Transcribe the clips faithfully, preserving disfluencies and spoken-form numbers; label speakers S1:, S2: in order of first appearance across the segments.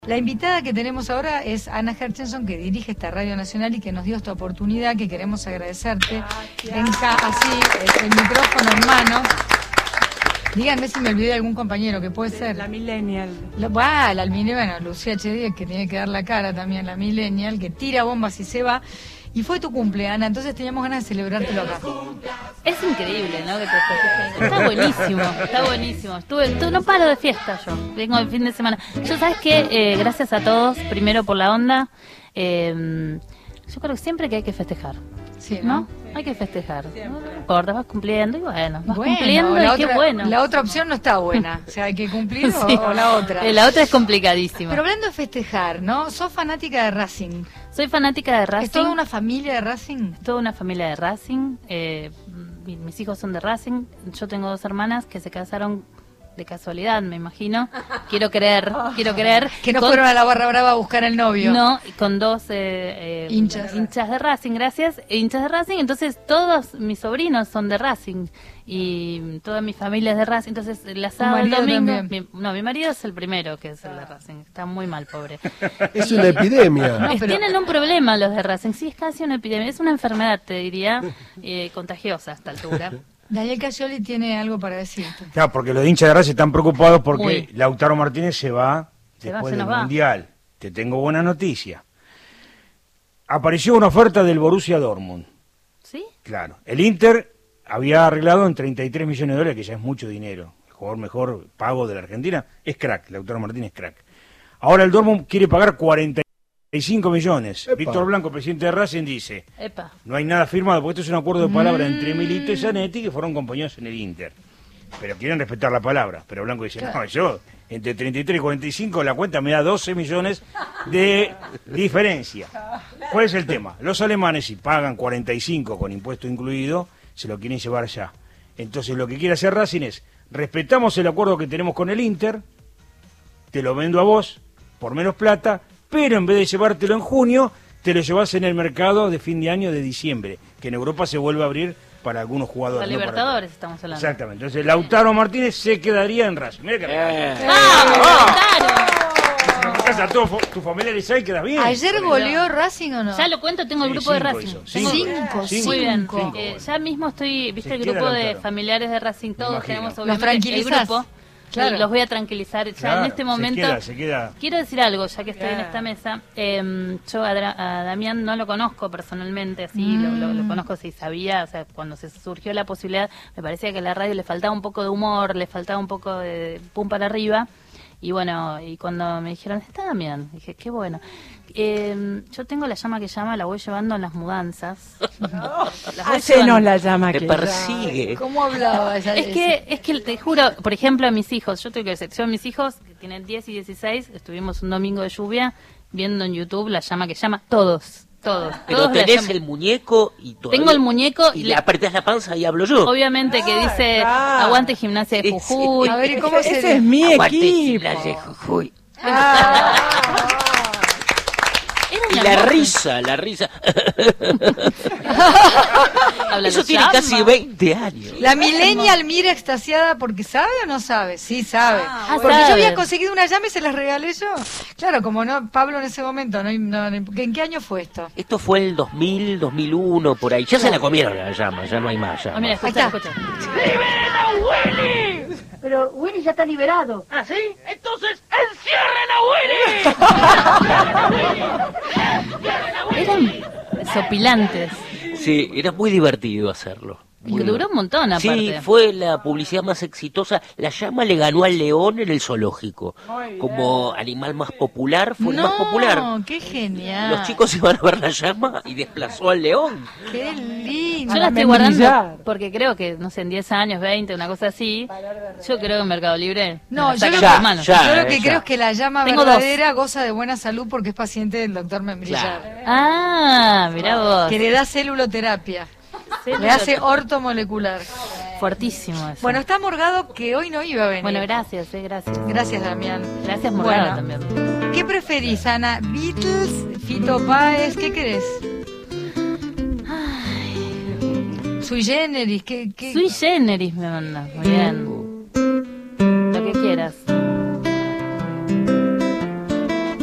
S1: La invitada que tenemos ahora es Ana Herchenson, que dirige esta Radio Nacional y que nos dio esta oportunidad, que queremos agradecerte. Venga, así, el, el micrófono en mano. Díganme si me olvidé de algún compañero, que puede ser.
S2: La Millennial.
S1: La, ah, la Millennial, bueno, Lucía H. Díaz, que tiene que dar la cara también, la Millennial, que tira bombas y se va. Y fue tu cumple, Ana, entonces teníamos ganas de celebrártelo acá.
S3: Es increíble, ¿no? Que te Está buenísimo, está buenísimo. Estuve, estuve, no paro de fiesta yo, vengo el fin de semana. Yo, ¿sabes qué? Eh, gracias a todos, primero por la onda. Eh, yo creo que siempre que hay que festejar.
S1: Sí, ¿no?
S3: ¿no? Hay que festejar. No importa, vas cumpliendo y bueno, vas
S1: bueno,
S3: cumpliendo
S1: la
S3: y
S1: otra,
S3: qué bueno.
S1: La otra opción no está buena. O sea, hay que cumplir
S3: Sí.
S1: o, o la otra.
S3: La otra es complicadísima.
S1: Pero hablando de festejar, ¿no? Sos fanática de Racing.
S3: Soy fanática de Racing.
S1: ¿Es toda una familia de Racing?
S3: Toda una familia de Racing. Eh, mi- mis hijos son de Racing. Yo tengo dos hermanas que se casaron de casualidad, me imagino. Quiero creer, quiero creer.
S1: Que no
S3: con-
S1: fueron a la Barra Brava a buscar al novio.
S3: No, y con dos eh, eh,
S1: Hinchas.
S3: hinchas de Racing, gracias. e Hinchas de Racing, entonces todos mis sobrinos son de Racing. Y toda mi familia es de Racing. Entonces, el asado del
S1: marido
S3: domingo.
S1: también.
S3: Mi, no, mi marido es el primero que es el de Racing. Está muy mal, pobre.
S4: Es una epidemia.
S3: Es-
S1: pero-
S3: Tienen un problema los de Racing. Sí, es casi una epidemia. Es una enfermedad, te diría, eh, contagiosa a esta altura.
S1: Daniel Cascioli tiene algo para decirte.
S5: Claro, porque los hinchas de Racing están preocupados porque
S3: Muy.
S5: Lautaro Martínez se va
S3: Se va,
S5: después
S3: se
S5: del
S3: nos va.
S5: Mundial. Te tengo buena noticia. Apareció una oferta del Borussia Dortmund.
S3: ¿Sí?
S5: Claro. El Inter había arreglado en treinta y tres millones de dólares, que ya es mucho dinero. El jugador mejor pago de la Argentina es crack. Lautaro Martínez es crack. Ahora el Dortmund quiere pagar cuarenta y cinco millones.
S4: Epa.
S5: Víctor Blanco, presidente de Racing, dice:
S3: Epa.
S5: no hay nada firmado, porque esto es un acuerdo de palabra
S3: Mm.
S5: entre Milito y Zanetti, que fueron compañeros en el Inter. Pero quieren respetar la palabra. Pero Blanco dice: no, yo, entre treinta y tres y cuarenta y cinco, la cuenta me da doce millones de diferencia. ¿Cuál es el tema? Los alemanes, si pagan cuarenta y cinco con impuesto incluido, se lo quieren llevar ya. Entonces, lo que quiere hacer Racing es: respetamos el acuerdo que tenemos con el Inter, te lo vendo a vos por menos plata, pero en vez de llevártelo en junio, te lo llevas en el mercado de fin de año de diciembre, que en Europa se vuelve a abrir para algunos
S3: La
S5: jugadores. no para
S3: Libertadores
S5: todos.
S3: estamos hablando.
S5: Exactamente. Entonces, Lautaro Martínez se quedaría en Racing. Mira que
S3: ¡Vamos, Lautaro!
S5: a todos tus familiares ahí, quedas bien.
S1: ¿Ayer goleó Racing o no?
S3: Ya lo cuento, tengo el
S5: Sí,
S3: grupo de
S5: cinco
S3: Racing.
S5: hizo,
S3: Tengo-
S1: cinco,
S5: cinco,
S3: Muy bien.
S1: cinco.
S3: Eh, ya mismo estoy, viste
S5: Se
S3: el
S5: queda
S3: grupo de
S5: Lautaro.
S3: familiares de Racing, todos
S5: imagino.
S3: tenemos
S5: ¿Los
S3: obviamente el
S1: tranquilizás?
S3: grupo.
S1: Claro.
S3: Los voy a tranquilizar. Ya
S5: Claro,
S3: en este
S5: se
S3: momento
S5: queda, se queda.
S3: quiero decir algo, ya que estoy en esta mesa. Eh, yo a, Dra- a Damián no lo conozco personalmente, así
S1: Mm.
S3: lo, lo- lo conozco si sabía, o sea, cuando se surgió la posibilidad, me parecía que a la radio le faltaba un poco de humor, le faltaba un poco de pum para arriba. Y bueno, y cuando me dijeron, está Damián, dije, qué bueno. Eh, yo tengo la llama que llama, la voy llevando en las mudanzas. Las voy
S2: Hacenos
S3: llevando.
S2: la llama
S6: Te
S2: que
S6: persigue.
S1: ¿Cómo hablaba esa?
S3: Es que, es que te juro, por ejemplo, a mis hijos, yo tengo que decir, yo a mis hijos, que tienen diez y dieciséis, estuvimos un domingo de lluvia viendo en YouTube la llama que llama, todos, todos.
S6: Pero
S3: todos la
S6: tenés
S3: llaman.
S6: el muñeco y todo.
S3: Tengo el muñeco
S6: y
S3: y
S6: le
S3: le-
S6: apretás la panza y hablo yo.
S3: Obviamente que dice,
S2: claro.
S3: aguante Gimnasia de
S6: Sí,
S3: Jujuy.
S6: sí.
S1: A ver, ¿y cómo se
S2: ese es mi
S6: Aguante,
S2: equipo.
S6: Gimnasia de Jujuy.
S3: Era
S6: Y
S3: una
S6: la
S3: hermosa-
S6: risa, la risa.
S3: Habla
S6: Eso
S3: de
S6: tiene
S3: llama.
S6: casi veinte años.
S1: La millennial mira extasiada porque sabe o no sabe. Sí sabe.
S3: Ah,
S1: porque
S3: sabe.
S1: yo había conseguido una llama y se las regalé yo. Claro, como no, Pablo en ese momento, no, no, ¿en qué año fue esto?
S6: Esto fue el dos mil, dos mil uno, por ahí. Ya se la comieron la llama, ya no hay más llama.
S3: Ah, mira, escucha,
S1: Ahí
S3: escucha.
S7: Pero Willy ya está liberado.
S8: ¿Ah, sí? Entonces, ¡encierren a Willy!
S3: Eran sopilantes.
S6: Sí, era muy divertido hacerlo.
S3: Y que duró un montón, aparte.
S6: Sí, fue la publicidad más exitosa. La llama le ganó al león en el zoológico. Como animal más popular, fue el más popular.
S1: No, qué genial.
S6: Los chicos iban a ver la llama y desplazó al león.
S1: Qué lindo.
S3: Yo la
S2: A
S3: estoy
S2: membrillar.
S3: guardando porque creo que, no sé, en diez años, veinte, una cosa así. Yo creo que en Mercado Libre.
S1: No,
S3: me la
S1: yo
S3: sacan
S1: lo,
S3: de
S6: Ya,
S3: las manos.
S6: ya.
S1: yo lo que
S6: ya.
S1: creo es que la llama
S3: Tengo
S1: verdadera goza de buena salud porque es paciente del doctor Membrillar.
S6: Claro.
S3: Ah, mirá vos.
S1: Que le da celuloterapia.
S3: Sí,
S1: Le hace ortomolecular.
S3: fuertísimo eso.
S1: Bueno, está Morgado que hoy no iba a venir.
S3: Bueno, gracias, eh, gracias.
S1: Gracias, Damián.
S3: Gracias, Morgado,
S1: Bueno,
S3: también.
S1: ¿qué preferís, Ana? ¿Beatles, Fito Páez? ¿Qué querés? Sui Generis, ¿qué? qué?
S3: Sui Generis me manda. Muy bien. Lo que quieras.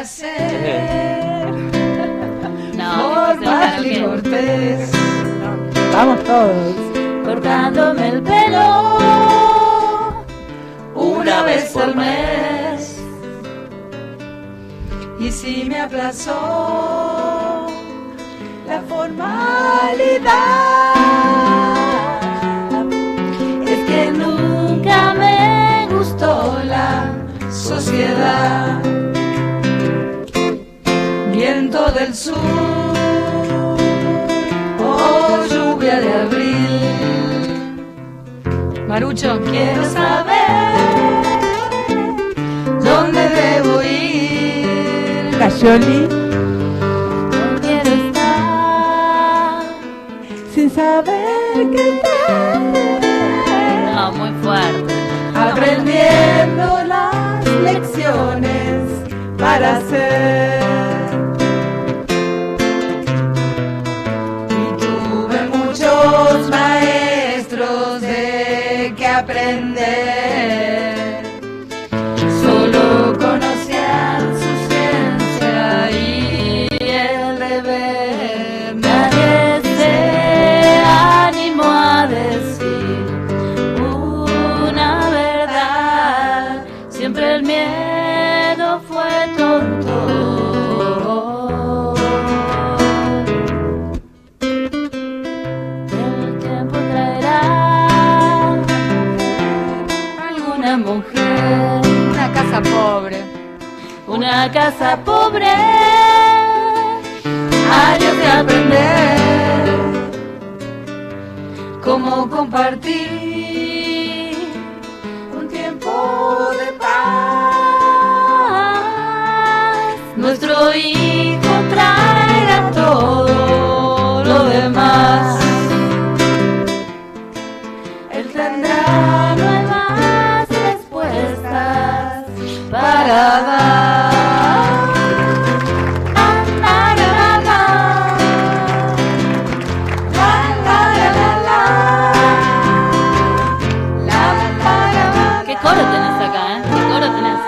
S1: hacer.
S3: No,
S1: Formal y cortés.
S2: Vamos todos.
S3: cortándome el pelo
S1: Una vez al mes. Y si me aplazó la formalidad, es que nunca me gustó la sociedad. Viento del sur o lluvia de abril, Marucho, quiero saber dónde debo ir.
S2: Cayoli,
S3: no quiero estar
S2: sin saber qué tal.
S3: no, muy fuerte.
S1: Aprendiendo las lecciones para hacer. Y tuve muchos maestros de que aprender. Solo conocían su ciencia y el deber.
S3: Nadie se animó a decir una verdad. Siempre el miedo fue tonto. El tiempo traerá alguna mujer,
S1: Una casa pobre.
S3: una casa pobre,
S1: Años de aprender cómo compartir un tiempo de paz.
S3: nuestro hijo traerá todo lo demás.
S1: Él tendrá nuevas respuestas para dar. La, la, la, la. La, la, la, la, la. La, la, la, la.
S3: ¿Qué coro tenés acá, eh? ¿Qué coro tenés?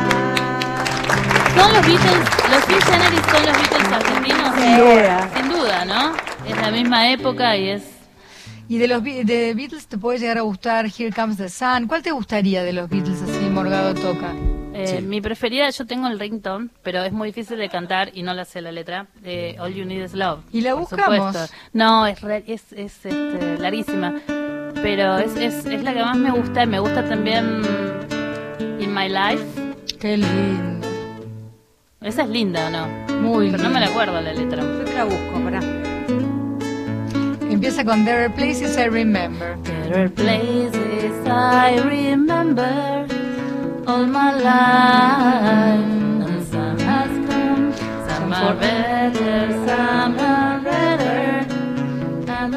S3: ¿Son los Beatles, los Phil Generis son los Beatles argentinos?
S2: Sin duda.
S3: Sin duda, ¿no? Es la misma época y es...
S1: Y de los Be- de Beatles te puede llegar a gustar Here Comes the Sun. ¿Cuál te gustaría de los Beatles así Morgado toca?
S3: eh, Mi preferida, yo tengo el ringtone, pero es muy difícil de cantar y no la sé la letra. Eh, All You Need Is Love.
S1: ¿Y la
S3: por
S1: buscamos?
S3: supuesto. No, es, re- es, es este, larguísima. Pero es, es, es la que más me gusta. Y me gusta también In My Life.
S1: Qué lindo.
S3: Esa es linda, ¿o no?
S1: Muy
S3: Pero no me
S1: linda.
S3: la acuerdo la letra.
S2: Yo te la busco, pará.
S1: Empieza con There Are Places I Remember.
S3: There are places I remember all my life, and some has come, some are better, some are better, and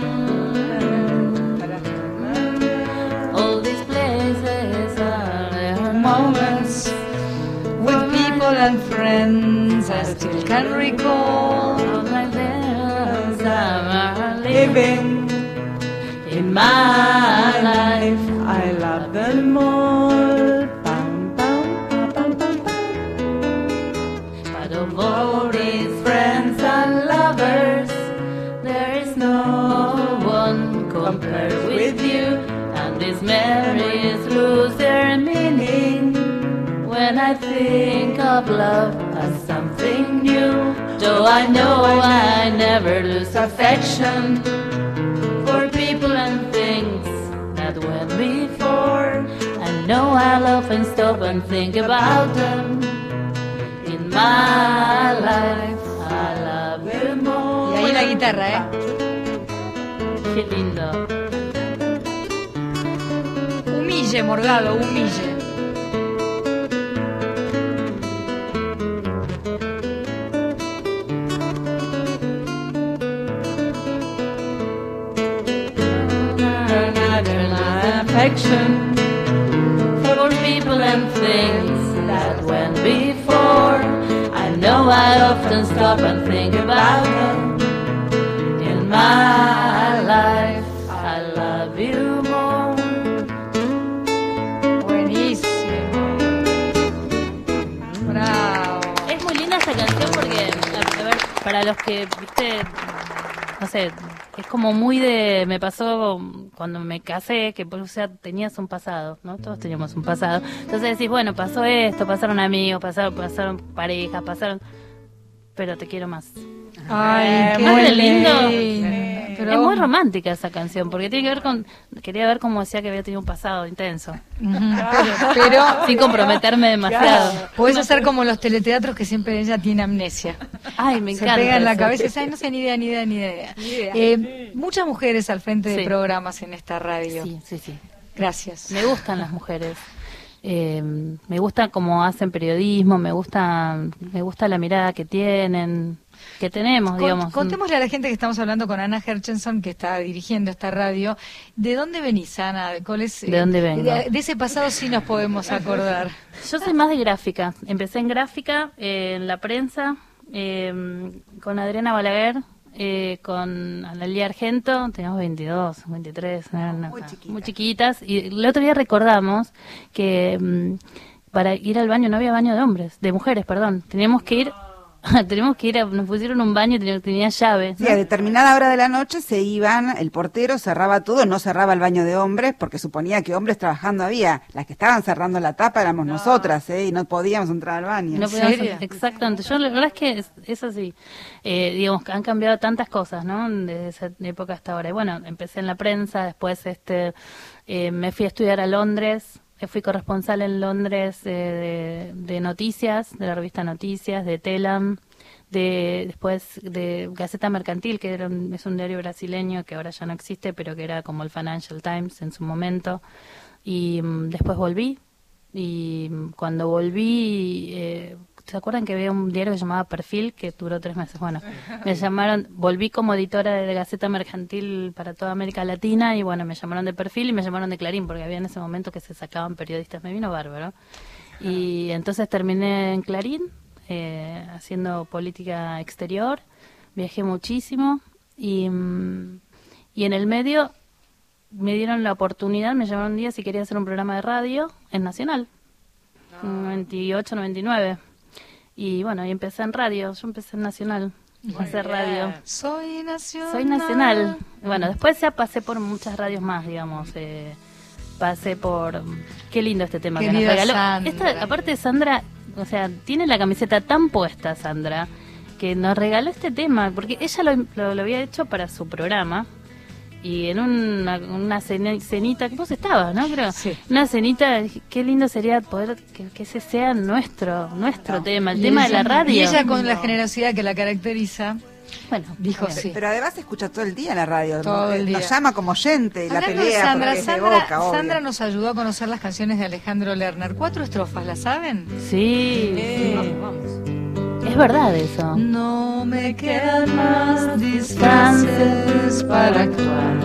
S3: mm, all these places are there
S1: Moments with people and friends I still can recall.
S3: all like there, some are
S1: Living
S3: in my life.
S2: I love them all. Pam, pam, pam, pam, pam, pam.
S3: But of all these friends and lovers, there is no one compared with you. And these memories lose their meaning when I think of love as something new. Though I know I never lose affection for people and things that went before. I know I'll often stop and think about them. In my life, I love you more.
S1: Y ahí la guitarra, ¿eh?
S3: Qué lindo.
S1: Humille, Morgado, humille.
S3: Affection for people and things that went before. I know I often stop and think about them. In my life, I love you more.
S1: Buenísimo. Bravo.
S3: Es los que, viste, no sé, es como muy de, me pasó cuando me casé, que o sea, tenías un pasado, ¿no? Todos teníamos un pasado. Entonces decís, bueno, pasó esto, pasaron amigos, pasaron, pasaron parejas, pasaron, pero te quiero más.
S1: Ay, qué
S3: Muy
S1: lindo.
S3: lindo.
S1: Pero
S3: Es muy romántica esa canción, porque tiene que ver con, quería ver cómo decía que había tenido un pasado intenso,
S1: Pero, pero
S3: sin comprometerme demasiado.
S1: podés hacer como los teleteatros que siempre ella tiene amnesia.
S3: Ay, me
S1: Se
S3: encanta.
S1: pega en la
S3: eso.
S1: cabeza y dice, "Ay, no sé ni idea, ni idea, ni idea. Eh, muchas mujeres al frente de
S3: Sí.
S1: programas en esta radio.
S3: Sí, sí, sí.
S1: Gracias.
S3: Me gustan las mujeres. Eh, me gusta cómo hacen periodismo, me gusta, me gusta la mirada que tienen, que tenemos,
S1: Con-
S3: digamos.
S1: Contémosle a la gente que estamos hablando con Ana Herchenson, que está dirigiendo esta radio. ¿De dónde venís, Ana? ¿Cuál es,
S3: ¿De dónde vengo?
S1: De, de ese pasado sí nos podemos acordar.
S3: Yo soy más de gráfica. Empecé en gráfica, eh, en la prensa, eh, con Adriana Balaguer, eh, con Analia Argento, teníamos veintidós, veintitrés, no, no,
S9: Muy
S3: no,
S9: chiquitas.
S3: muy chiquitas. Y el otro día recordamos que mm, para ir al baño no había baño de hombres, de mujeres, perdón. Teníamos que ir, teníamos que ir, a, nos pusieron un baño y tenía, tenía llave.
S9: Sí, a determinada hora de la noche se iban, el portero cerraba todo, no cerraba el baño de hombres porque suponía que hombres trabajando había. Las que estaban cerrando la tapa éramos nosotras, ¿eh? Y no podíamos entrar al baño.
S3: No podíamos- exactamente. Yo la verdad es que es, es así. Eh, digamos que han cambiado tantas cosas, ¿no? Desde esa época hasta ahora. Y bueno, empecé en la prensa, después este eh, me fui a estudiar a Londres. eh, Fui corresponsal en Londres eh, de, de noticias, de la revista Noticias, de Telam, de después de Gaceta Mercantil, que era un- es un diario brasileño que ahora ya no existe, pero que era como el Financial Times en su momento. Y mm, después volví. Y mm, cuando volví, eh, ¿se acuerdan que había un diario que se llamaba Perfil, que duró tres meses? Bueno, me llamaron, volví como editora de Gaceta Mercantil para toda América Latina y bueno, me llamaron de Perfil y me llamaron de Clarín, porque había en ese momento que se sacaban periodistas, me vino bárbaro. Y entonces terminé en Clarín, eh, haciendo política exterior, viajé muchísimo y, mm, y en el medio me dieron la oportunidad, me llamaron un día si quería hacer un programa de radio en Nacional, en noventa y ocho, noventa y nueve. Y bueno, y empecé en radio, yo empecé en Nacional, a hacer radio.
S1: Soy nacional.
S3: Soy Nacional. Bueno, después ya pasé por muchas radios más, digamos. Eh, pasé por... Qué lindo este tema que nos
S1: Querida
S3: regaló.
S1: Sandra.
S3: Esta, aparte Sandra, o sea, tiene la camiseta tan puesta, Sandra, que nos regaló este tema, porque ella lo, lo, lo había hecho para su programa. Y en una, una cena- cenita, que vos estabas, ¿no? Creo.
S1: Sí.
S3: Una cenita, dije, qué lindo sería poder que, que ese sea nuestro nuestro tema, el
S1: Y
S3: tema de
S1: ella-
S3: la radio.
S1: Y ella con la generosidad que la caracteriza,
S3: Bueno,
S1: dijo
S3: bueno.
S1: sí.
S9: Pero además se escucha todo el día la radio.
S1: Todo el
S9: Nos
S1: día.
S9: llama como oyente y la
S1: Hablando de
S9: pelea
S1: Sandra,
S9: porque es de
S1: Sandra,
S9: Boca, obvio.
S1: Sandra nos ayudó a conocer las canciones de Alejandro Lerner. Cuatro estrofas, ¿las saben?
S3: Sí, sí.
S1: Vamos, vamos.
S3: Es verdad eso.
S1: No me quedan más disfraces para actuar.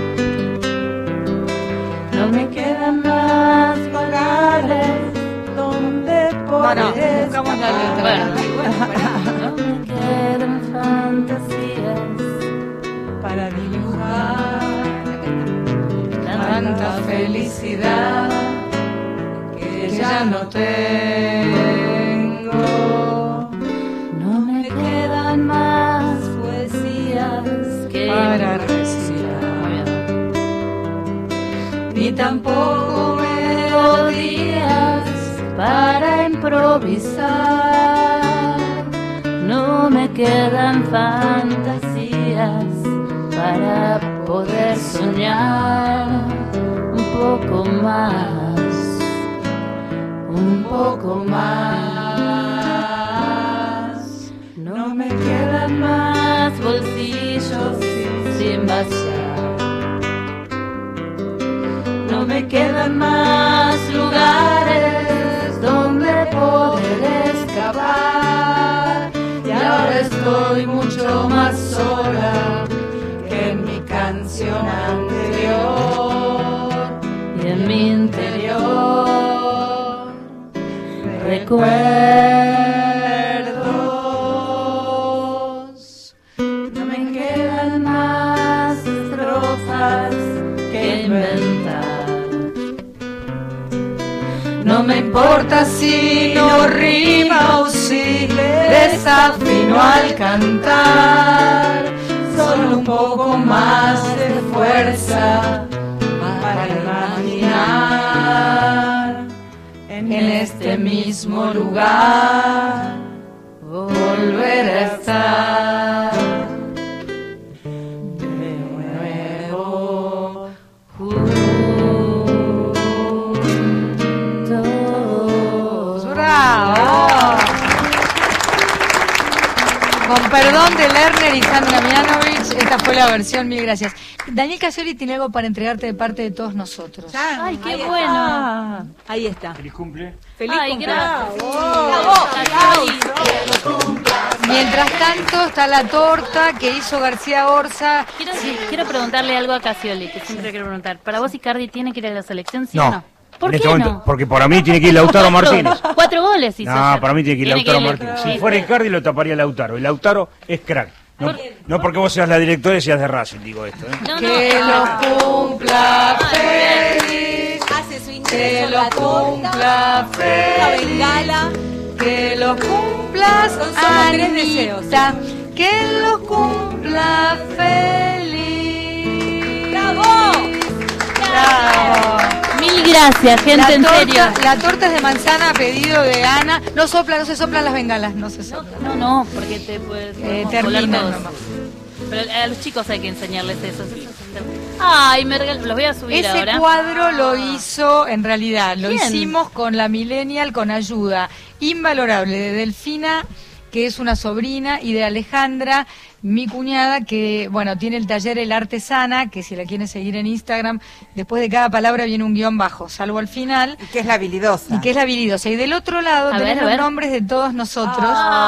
S2: No me quedan más lugares donde
S1: Bueno,
S2: poder
S1: buscamos la letra.
S3: Bueno, no me quedan fantasías
S2: para dibujar
S1: Tanta felicidad que ya no tengo.
S3: No me quedan más poesías que
S1: Para recitar.
S3: Muy bien.
S1: Ni tampoco melodías
S3: Para improvisar. No me quedan fantasías para poder soñar un poco más, un poco más. No me quedan más bolsillos sin vaciar. No me quedan más lugares donde poder escapar. Y ahora estoy mucho más sola que en mi canción anterior. Y en mi interior recuerdos. No me quedan más estrofas que inventar. No
S1: No me importa si no rima o si desafino al cantar, solo un poco más de fuerza para imaginar en este mismo lugar volver a estar de nuevo juntos. ¡Bravo! Con perdón de Lerner y Sandra Mianovich, esta fue la versión, mil gracias. Daniel Casioli tiene algo para entregarte de parte de todos nosotros.
S3: Ay, qué
S2: Ahí
S3: bueno.
S2: está. Ahí está.
S5: Feliz cumple.
S2: Feliz
S3: Ay,
S2: cumpleaños.
S1: Mientras tanto está la torta que hizo García Orza.
S3: Quiero, quiero preguntarle algo a Casioli, que siempre quiero preguntar. ¿Para vos Icardi tiene que ir a la selección, sí o
S5: No.
S3: no? ¿Por
S5: En
S3: qué
S5: este momento,
S3: no?
S5: porque para mí tiene que ir Lautaro Martínez.
S3: Cuatro goles hizo.
S5: No,
S3: ayer.
S5: para mí tiene que ir Lautaro Martínez. Si
S3: Sí.
S5: fuera Icardi lo taparía Lautaro. Y Lautaro es crack. No, no porque vos seas la directora y seas de Racing, digo esto. ¿eh?
S3: No, no.
S1: Que lo cumpla feliz,
S2: Hace su
S1: que
S2: ingreso
S1: lo
S2: la torta,
S1: cumpla
S2: la
S1: feliz,
S2: bengala.
S1: que lo cumplas,
S2: Son solo tres deseos.
S1: Anita, que lo cumpla feliz.
S2: ¡Bravo!
S1: Bravo.
S3: Mil gracias, gente,
S1: La
S3: en
S1: torta,
S3: serio.
S1: la torta es de manzana a pedido de Ana. No sopla, no se soplan las bengalas, no se soplan.
S3: No, no, porque te puedes
S1: Eh,
S3: podemos
S1: terminan
S3: volar todos.
S1: nomás.
S3: Pero a los chicos hay que enseñarles eso. eso es un tema. Ay, me regal... los voy a subir
S1: Ese
S3: ahora.
S1: cuadro lo hizo, en realidad, lo
S3: ¿Quién?
S1: hicimos con la Millennial, con ayuda invalorable de Delfina, que es una sobrina, y de Alejandra, mi cuñada, que, bueno, tiene el taller El Artesana, que si la quieren seguir en Instagram, después de cada palabra viene un guión bajo, salvo al final,
S9: Y que es la habilidosa.
S1: y que es la habilidosa. Y del otro lado
S3: A
S1: tenés
S3: ver, a
S1: los
S3: ver.
S1: nombres de todos nosotros,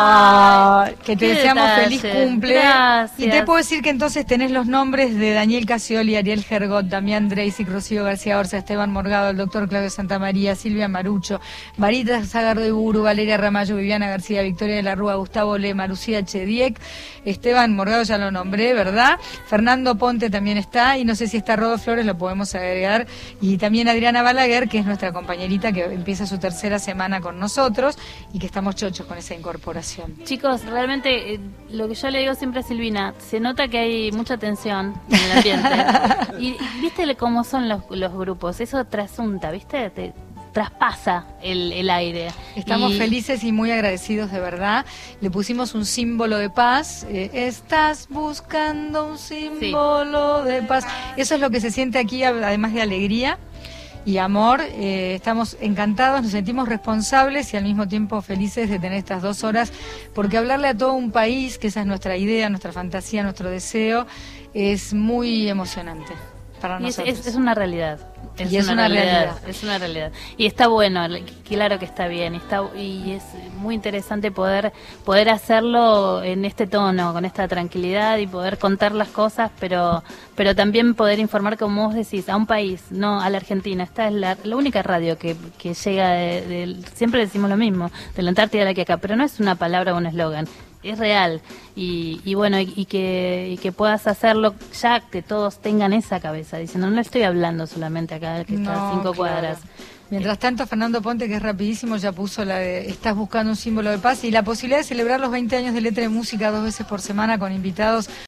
S3: Ah,
S1: que te
S3: qué
S1: deseamos
S3: detalle.
S1: feliz cumple.
S3: Gracias.
S1: Y te puedo decir que entonces tenés los nombres de Daniel Casioli, Ariel Gergot, Damián Dreisic, Rocío García Orza, Esteban Morgado, el doctor Claudio Santamaría, Silvia Marucho, Marita Zagardo Iburu, Valeria Ramallo, Viviana García, Victoria de la Rúa, Gustavo Lema, Lucía Chediek, Esteban Morgado ya lo nombré, ¿verdad? Fernando Ponte también está, y no sé si está Rodo Flores, lo podemos agregar, y también Adriana Balaguer, que es nuestra compañerita que empieza su tercera semana con nosotros, y que estamos chochos con esa incorporación.
S3: Chicos, realmente eh, lo que yo le digo siempre a Silvina, se nota que hay mucha tensión en el ambiente. y, y viste cómo son los, los grupos, eso trasunta, ¿viste? Te traspasa el, el aire.
S1: Estamos
S3: Y-
S1: felices y muy agradecidos de verdad. Le pusimos un símbolo de paz. Eh, estás buscando un símbolo de paz. Eso es lo que se siente aquí, además de alegría y amor. Eh, estamos encantados, nos sentimos responsables y al mismo tiempo felices de tener estas dos horas, porque hablarle a todo un país, que esa es nuestra idea, nuestra fantasía, nuestro deseo, es muy emocionante para
S3: Y es,
S1: nosotros.
S3: es- es una realidad. Es,
S1: Y es una realidad.
S3: Es una realidad. Y está bueno, le- claro que está bien. Está, y es muy interesante poder poder hacerlo en este tono, con esta tranquilidad y poder contar las cosas, pero pero también poder informar, como vos decís, a un país, no a la Argentina. Esta es la, la única radio que, que llega de, de- siempre decimos lo mismo, de la Antártida a la que acá, pero no es una palabra o un eslogan. Es real y, y bueno y, y que y que puedas hacerlo ya, que todos tengan esa cabeza diciendo no le estoy hablando solamente acá al que está a
S1: No,
S3: cinco
S1: claro.
S3: cuadras.
S1: Mientras tanto, Fernando Ponte, que es rapidísimo, ya puso la de estás buscando un símbolo de paz y la posibilidad de celebrar los veinte años de Letra de Música dos veces por semana con invitados